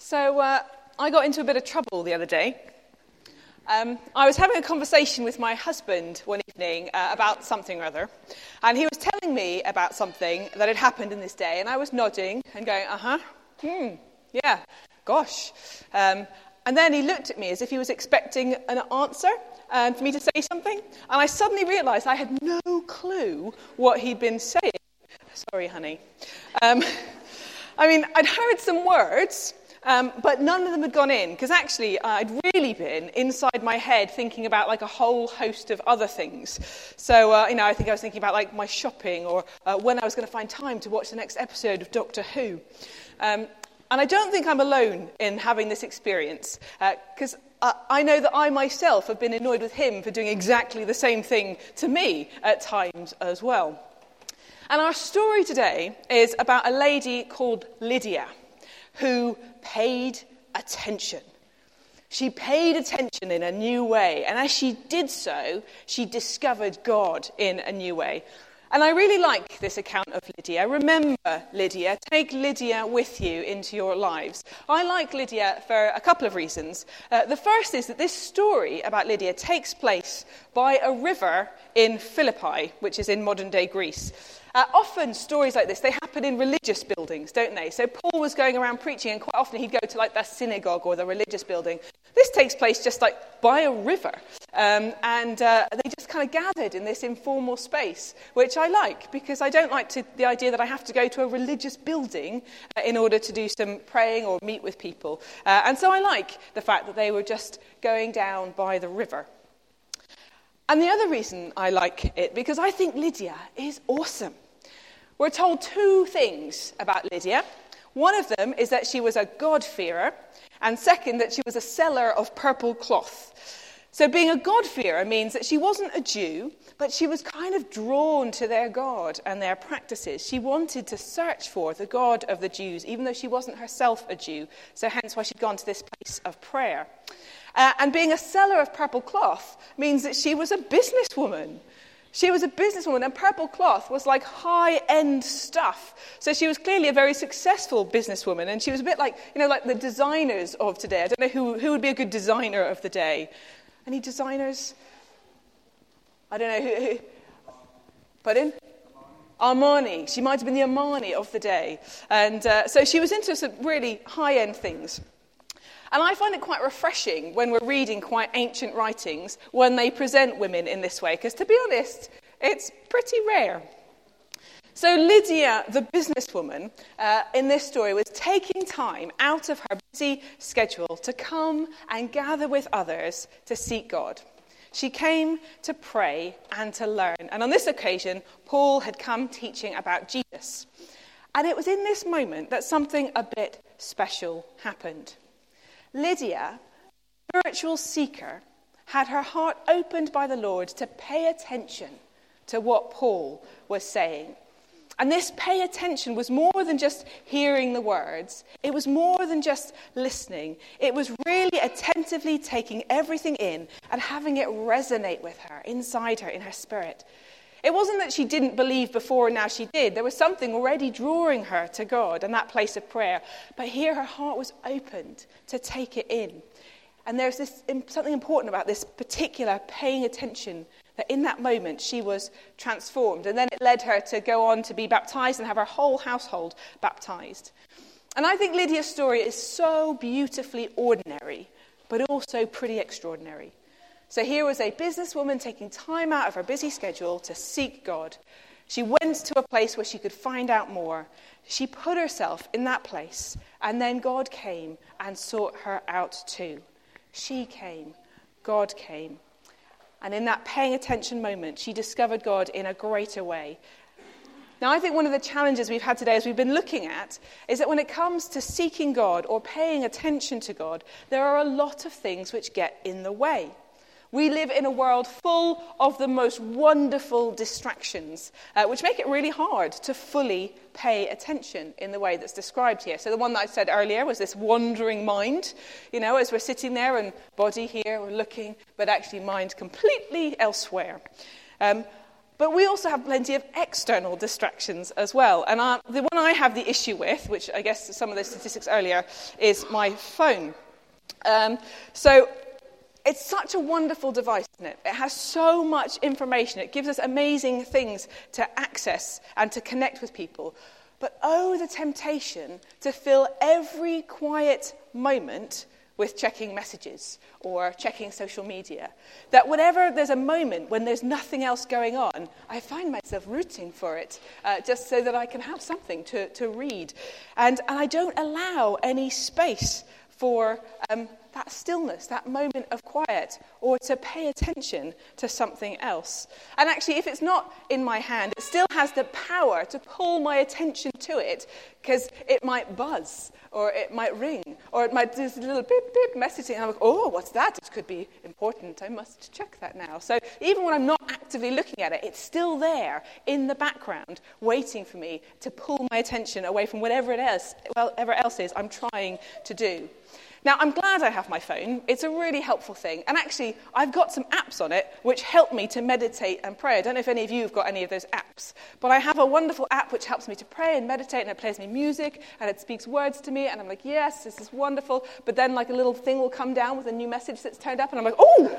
So I got into a bit of trouble the other day. I was having a conversation with my husband one evening about something or other, and he was telling me about something that had happened in this day, and I was nodding and going, yeah, gosh. And then he looked at me as if he was expecting an answer and for me to say something, and I suddenly realised I had no clue what he'd been saying. Sorry, honey. I'd heard some words, but none of them had gone in, because actually I'd really been inside my head thinking about like a whole host of other things. So, I think I was thinking about like my shopping or when I was going to find time to watch the next episode of Doctor Who. And I don't think I'm alone in having this experience, because I know that I myself have been annoyed with him for doing exactly the same thing to me at times as well. And our story today is about a lady called Lydia, who paid attention. She paid attention in a new way, and as she did so, she discovered God in a new way. And I really like this account of Lydia. Remember Lydia. Take Lydia with you into your lives. I like Lydia for a couple of reasons. The first is that this story about Lydia takes place by a river in Philippi, which is in modern-day Greece. Often stories like this, they happen in religious buildings, don't they? So Paul was going around preaching, and quite often he'd go to like the synagogue or the religious building. This takes place just like by a river. And they just kind of gathered in this informal space, which I like, because I don't like the idea that I have to go to a religious building in order to do some praying or meet with people. And so I like the fact that they were just going down by the river. And the other reason I like it, because I think Lydia is awesome. We're told two things about Lydia. One of them is that she was a God-fearer, and second, that she was a seller of purple cloth. So being a God-fearer means that she wasn't a Jew, but she was kind of drawn to their God and their practices. She wanted to search for the God of the Jews, even though she wasn't herself a Jew, so hence why she'd gone to this place of prayer. And being a seller of purple cloth means that she was a businesswoman. She was a businesswoman, and purple cloth was like high-end stuff. So she was clearly a very successful businesswoman, and she was a bit like, like the designers of today. I don't know who would be a good designer of the day. Any designers? I don't know who. Pardon? Armani. She might have been the Armani of the day. And so she was into some really high-end things. And I find it quite refreshing when we're reading quite ancient writings when they present women in this way, because to be honest, it's pretty rare. So Lydia, the businesswoman, in this story was taking time out of her busy schedule to come and gather with others to seek God. She came to pray and to learn. And on this occasion, Paul had come teaching about Jesus. And it was in this moment that something a bit special happened. Lydia, spiritual seeker, had her heart opened by the Lord to pay attention to what Paul was saying. And this pay attention was more than just hearing the words. It was more than just listening. It was really attentively taking everything in and having it resonate with her, inside her, in her spirit. It wasn't that she didn't believe before and now she did. There was something already drawing her to God and that place of prayer. But here her heart was opened to take it in. And there's something important about this particular paying attention, that in that moment she was transformed. And then it led her to go on to be baptized and have her whole household baptized. And I think Lydia's story is so beautifully ordinary, but also pretty extraordinary. So here was a businesswoman taking time out of her busy schedule to seek God. She went to a place where she could find out more. She put herself in that place, and then God came and sought her out too. She came, God came. And in that paying attention moment, she discovered God in a greater way. Now, I think one of the challenges we've had today, as we've been looking at, is that when it comes to seeking God or paying attention to God, there are a lot of things which get in the way. We live in a world full of the most wonderful distractions, which make it really hard to fully pay attention in the way that's described here. So the one that I said earlier was this wandering mind, as we're sitting there and body here, we're looking, but actually mind completely elsewhere. But we also have plenty of external distractions as well. And the one I have the issue with, which I guess some of the statistics earlier, is my phone. So it's such a wonderful device, isn't it? It has so much information. It gives us amazing things to access and to connect with people. But oh, the temptation to fill every quiet moment with checking messages or checking social media. That whenever there's a moment when there's nothing else going on, I find myself rooting for it, just so that I can have something to read. And I don't allow any space for that stillness, that moment of quiet, or to pay attention to something else. And actually, if it's not in my hand, it still has the power to pull my attention to it, because it might buzz, or it might ring, or it might do this little beep, beep messaging, and I'm like, oh, what's that? It could be important. I must check that now. So even when I'm not actively looking at it, it's still there in the background, waiting for me to pull my attention away from whatever else is I'm trying to do. Now, I'm glad I have my phone. It's a really helpful thing. And actually, I've got some apps on it which help me to meditate and pray. I don't know if any of you have got any of those apps. But I have a wonderful app which helps me to pray and meditate, and it plays me music, and it speaks words to me. And I'm like, yes, this is wonderful. But then, like, a little thing will come down with a new message that's turned up, and I'm like, oh!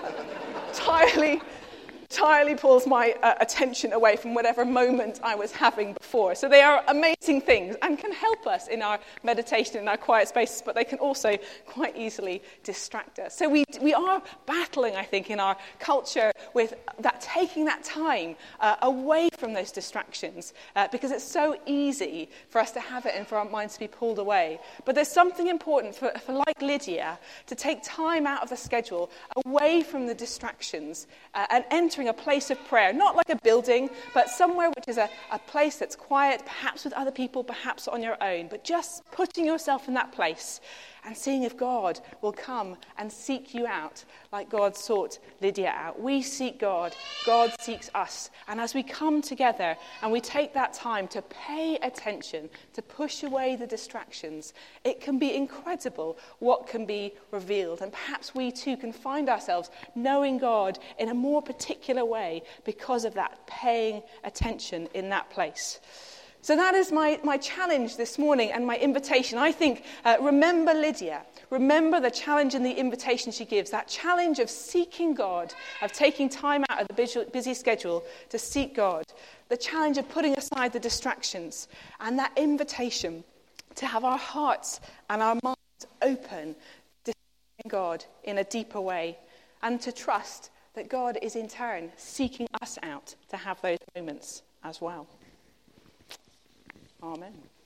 entirely pulls my attention away from whatever moment I was having before. So they are amazing things and can help us in our meditation, in our quiet spaces, but they can also quite easily distract us. So we are battling, I think, in our culture with that, taking that time away from those distractions, because it's so easy for us to have it and for our minds to be pulled away. But there's something important for like Lydia, to take time out of the schedule, away from the distractions, and entering a place of prayer, not like a building, but somewhere which is a place that's quiet, perhaps with other people, perhaps on your own, but just putting yourself in that place and seeing if God will come and seek you out like God sought Lydia out. We seek God, God seeks us. And as we come together and we take that time to pay attention, to push away the distractions, it can be incredible what can be revealed. And perhaps we too can find ourselves knowing God in a more particular way because of that paying attention in that place. So that is my challenge this morning and my invitation. I think, remember Lydia. Remember the challenge and the invitation she gives. That challenge of seeking God, of taking time out of the busy schedule to seek God. The challenge of putting aside the distractions. And that invitation to have our hearts and our minds open to seeking God in a deeper way. And to trust that God is in turn seeking us out to have those moments as well. Amen.